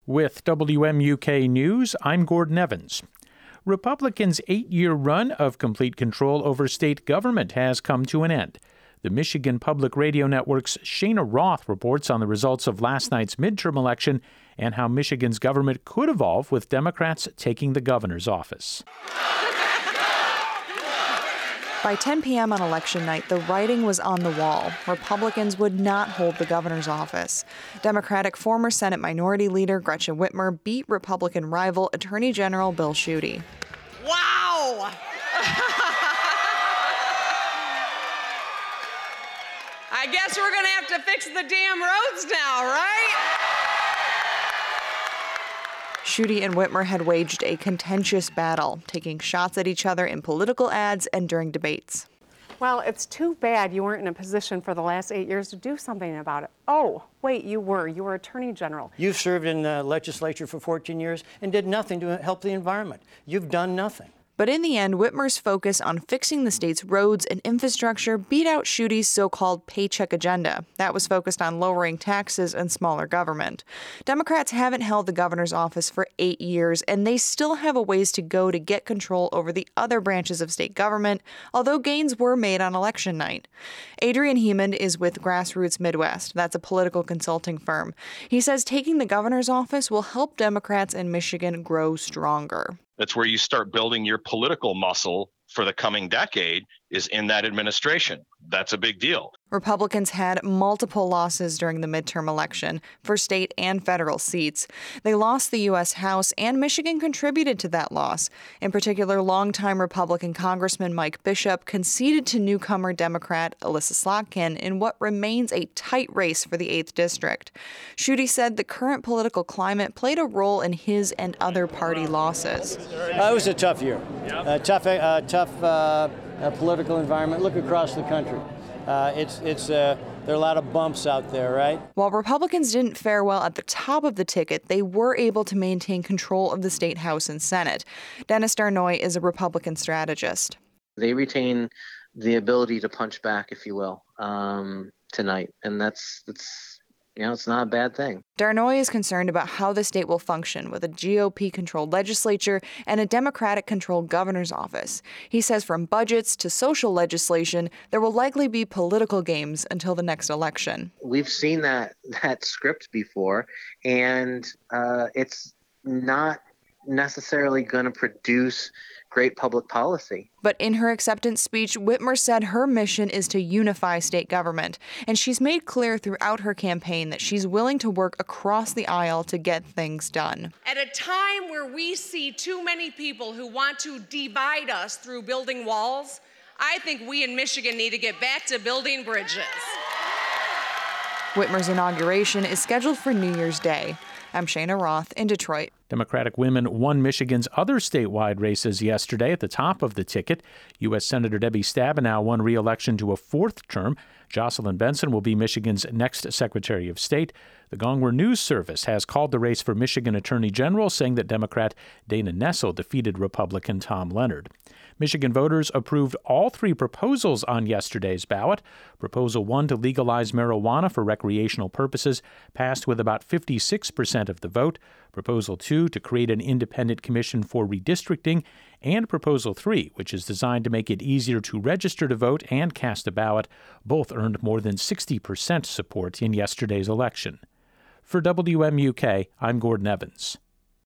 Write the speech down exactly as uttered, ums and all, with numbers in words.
With W M U K News, I'm Gordon Evans. Republicans' eight-year run of complete control over state government has come to an end. The Michigan Public Radio Network's Shana Roth reports on the results of last night's midterm election and how Michigan's government could evolve with Democrats taking the governor's office. By ten p.m. on election night, the writing was on the wall. Republicans would not hold the governor's office. Democratic former Senate Minority Leader Gretchen Whitmer beat Republican rival Attorney General Bill Schuette. Wow! I guess we're going to have to fix the damn roads now, right? Schuette and Whitmer had waged a contentious battle, taking shots at each other in political ads and during debates. Well, it's too bad you weren't in a position for the last eight years to do something about it. Oh, wait, you were. You were Attorney General. You've served in the legislature for fourteen years and did nothing to help the environment. You've done nothing. But in the end, Whitmer's focus on fixing the state's roads and infrastructure beat out Schuette's so-called paycheck agenda. That was focused on lowering taxes and smaller government. Democrats haven't held the governor's office for eight years, and they still have a ways to go to get control over the other branches of state government, although gains were made on election night. Adrian Hemond is with Grassroots Midwest. That's a political consulting firm. He says taking the governor's office will help Democrats in Michigan grow stronger. That's where you start building your political muscle for the coming decade, is in that administration. That's a big deal. Republicans had multiple losses during the midterm election for state and federal seats. They lost the U S House, and Michigan contributed to that loss. In particular, longtime Republican Congressman Mike Bishop conceded to newcomer Democrat Elissa Slotkin in what remains a tight race for the eighth District. Schuette said the current political climate played a role in his and other party losses. Uh, it was a tough year, a tough, uh, tough uh, uh, political environment. Look across the country. Uh, it's it's uh, there are a lot of bumps out there, right? While Republicans didn't fare well at the top of the ticket, they were able to maintain control of the state House and Senate. Dennis Darnoy is a Republican strategist. They retain the ability to punch back, if you will, um, tonight, and that's that's. You know, it's not a bad thing. Darnoy is concerned about how the state will function with a G O P-controlled legislature and a Democratic-controlled governor's office. He says from budgets to social legislation, there will likely be political games until the next election. We've seen that that script before, and uh, it's not necessarily going to produce great public policy. But in her acceptance speech, Whitmer said her mission is to unify state government, and she's made clear throughout her campaign that she's willing to work across the aisle to get things done. At a time where we see too many people who want to divide us through building walls, I think we in Michigan need to get back to building bridges. Whitmer's inauguration is scheduled for New Year's Day. I'm Shana Roth in Detroit. Democratic women won Michigan's other statewide races yesterday at the top of the ticket. U S. Senator Debbie Stabenow won re-election to a fourth term. Jocelyn Benson will be Michigan's next Secretary of State. The Gongwer News Service has called the race for Michigan Attorney General, saying that Democrat Dana Nessel defeated Republican Tom Leonard. Michigan voters approved all three proposals on yesterday's ballot. Proposal one to legalize marijuana for recreational purposes passed with about fifty-six percent of the vote. Proposal two to create an independent commission for redistricting. And Proposal three, which is designed to make it easier to register to vote and cast a ballot, both earned more than sixty percent support in yesterday's election. For W M U K, I'm Gordon Evans.